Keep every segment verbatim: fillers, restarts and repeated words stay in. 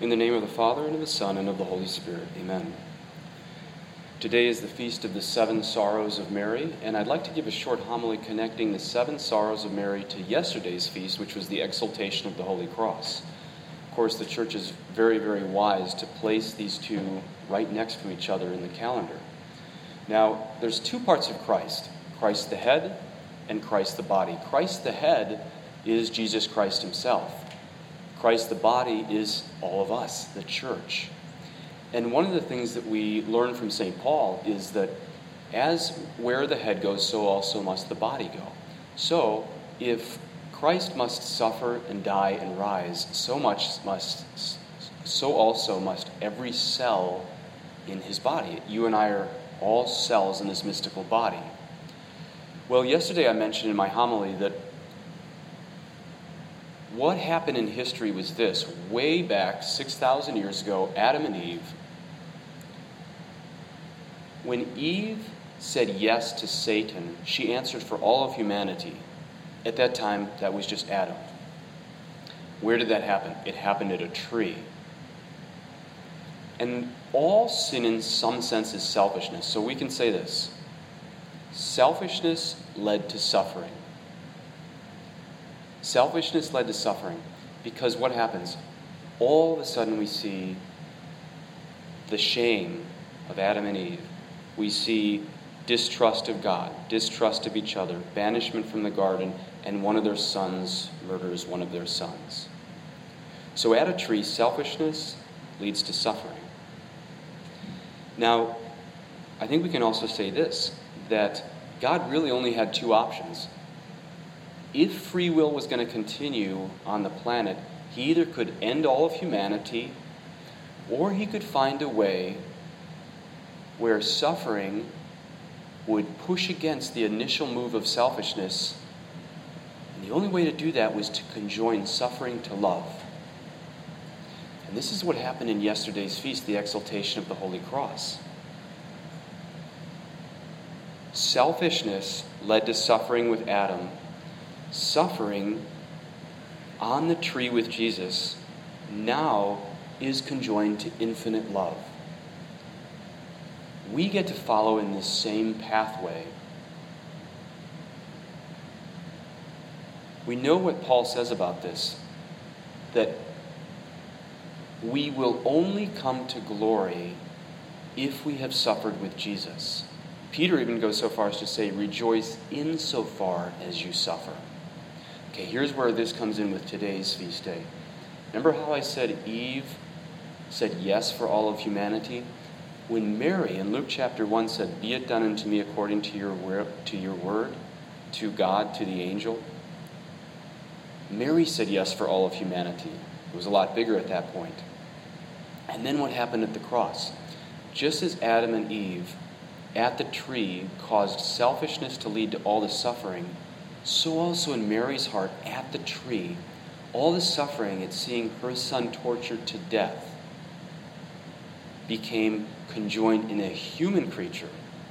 In the name of the Father, and of the Son, and of the Holy Spirit. Amen. Today is the feast of the Seven Sorrows of Mary, and I'd like to give a short homily connecting the Seven Sorrows of Mary to yesterday's feast, which was the exaltation of the Holy Cross. Of course, the Church is very, very wise to place these two right next to each other in the calendar. Now, there's two parts of Christ, Christ the head and Christ the body. Christ the head is Jesus Christ himself. Christ the body is all of us, the church. And one of the things that we learn from Saint Paul is that as where the head goes, so also must the body go. So if Christ must suffer and die and rise, so much must, so also must every cell in his body. You and I are all cells in this mystical body. Well, yesterday I mentioned in my homily that what happened in history was this. Way back six thousand years ago, Adam and Eve, when Eve said yes to Satan, she answered for all of humanity. At that time, that was just Adam. Where did that happen? It happened at a tree. And all sin in some sense is selfishness. So we can say this. Selfishness led to suffering. Selfishness led to suffering because what happens? All of a sudden we see the shame of Adam and Eve. We see distrust of God, distrust of each other, banishment from the garden, and one of their sons murders one of their sons. So at a tree, selfishness leads to suffering. Now, I think we can also say this, that God really only had two options. If free will was going to continue on the planet, he either could end all of humanity, or he could find a way where suffering would push against the initial move of selfishness. And the only way to do that was to conjoin suffering to love. And this is what happened in yesterday's feast, the exaltation of the Holy Cross. Selfishness led to suffering with Adam. Suffering on the tree with Jesus now is conjoined to infinite love. We get to follow in this same pathway. We know what Paul says about this, that we will only come to glory if we have suffered with Jesus. Peter even goes so far as to say, rejoice insofar as you suffer. Okay, here's where this comes in with today's feast day. Remember how I said Eve said yes for all of humanity? When Mary in Luke chapter one said, be it done unto me according to your word, to your word, to God, to the angel, Mary said yes for all of humanity. It was a lot bigger at that point. And then what happened at the cross? Just as Adam and Eve at the tree caused selfishness to lead to all the suffering, so also in Mary's heart at the tree, all the suffering at seeing her son tortured to death became conjoined in a human creature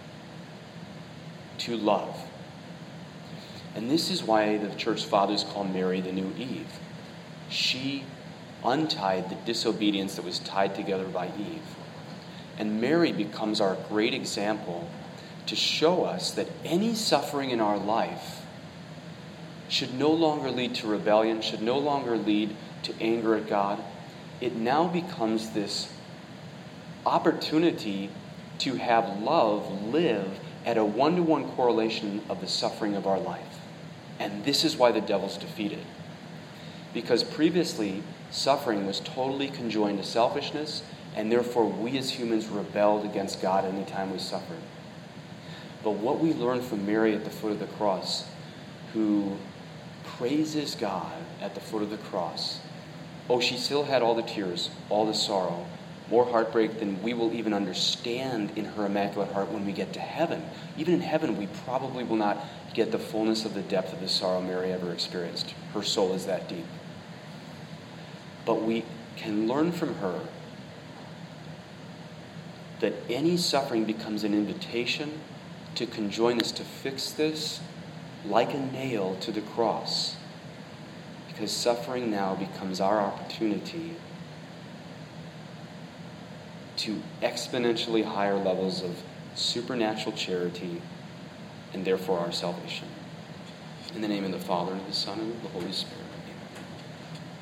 to love. And this is why the church fathers call Mary the new Eve. She untied the disobedience that was tied together by Eve. And Mary becomes our great example to show us that any suffering in our life should no longer lead to rebellion, should no longer lead to anger at God. It now becomes this opportunity to have love live at a one-to-one correlation of the suffering of our life. And this is why the devil's defeated. Because previously, suffering was totally conjoined to selfishness, and therefore we as humans rebelled against God anytime we suffered. But what we learn from Mary at the foot of the cross, who praises God at the foot of the cross. Oh, she still had all the tears, all the sorrow, more heartbreak than we will even understand in her immaculate heart when we get to heaven. Even in heaven, we probably will not get the fullness of the depth of the sorrow Mary ever experienced. Her soul is that deep. But we can learn from her that any suffering becomes an invitation to conjoin us, to fix this like a nail to the cross. Because suffering now becomes our opportunity to exponentially higher levels of supernatural charity and therefore our salvation. In the name of the Father, and of the Son, and of the Holy Spirit.